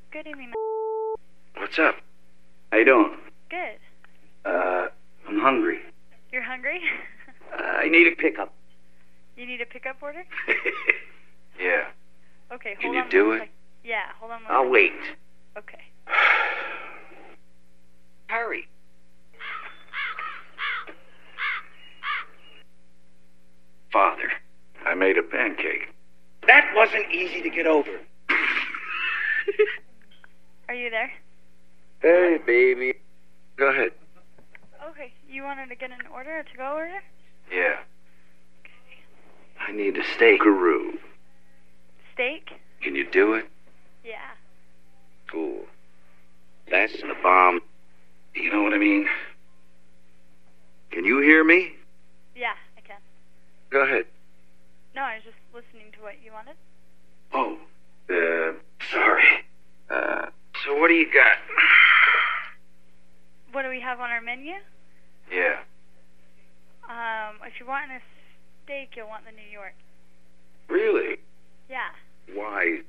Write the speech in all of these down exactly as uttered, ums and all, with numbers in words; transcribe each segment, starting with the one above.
Good evening. What's up? How you doing? Good. Uh, I'm hungry. You're hungry? Uh, I need a pickup. You need a pickup order? Yeah. Okay, hold Can on. you do one it? sec. Yeah, hold on one I'll second. wait. Okay. Hurry. Father, I made a pancake. That wasn't easy to get over. Are you there? Hey, baby. Go ahead. Okay, you wanted to get an order, a to-go order? Yeah. I need a steakaroo. Steak? Can you do it? Yeah. Cool. That's the bomb. You know what I mean? Can you hear me? Yeah, I can. Go ahead. No, I was just listening to what you wanted. Oh, uh, sorry. Uh, so what do you got? What do we have on our menu? Yeah. Um, if you want a steak, you'll want the New York. Really? Yeah. Why?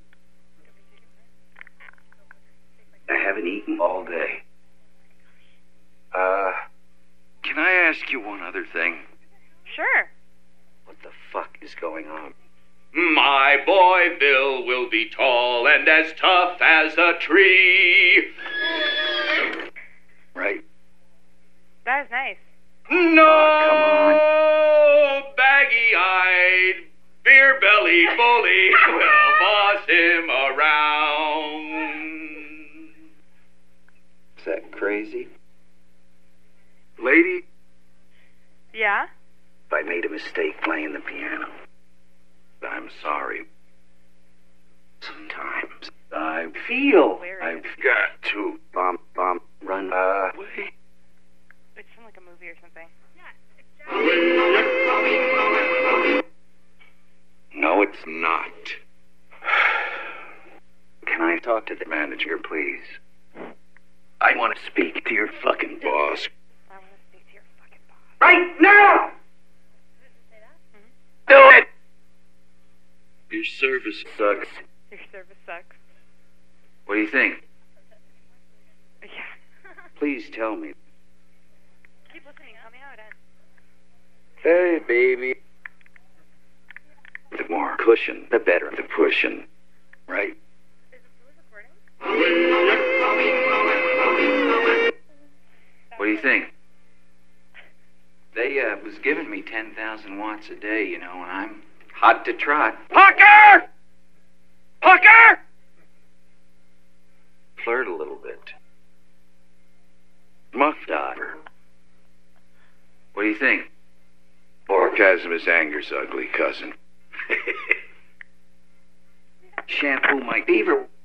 I haven't eaten all day. Uh, can I ask you one other thing? Sure. What the fuck is going on? My boy Bill will be tall and as tough as a tree. Right? That was nice. No, Oh, baggy-eyed, beer-bellied bully will boss him around. Is that crazy? Lady, Yeah? if I made a mistake playing the piano, I'm sorry. Sometimes I feel I've got to bomb, bomb, run away. It sounds like a movie or something. No, it's not. Can I talk to the manager, please? I want to speak to your fucking boss. I want to speak to your fucking boss. Right now! Mm-hmm. Do it! Your service sucks. Your service sucks. What do you think? Yeah. Please tell me. Keep listening. Tell me how it ends. Hey, baby. The more cushion, the better the pushing. Right? Is it recording? What do you think? They uh, was giving me ten thousand watts a day, you know, and I'm hot to trot. Hooker! Hooker! Flirt a little bit. Muff diver. What do you think? Orgasm is anger's ugly cousin. Shampoo my fever.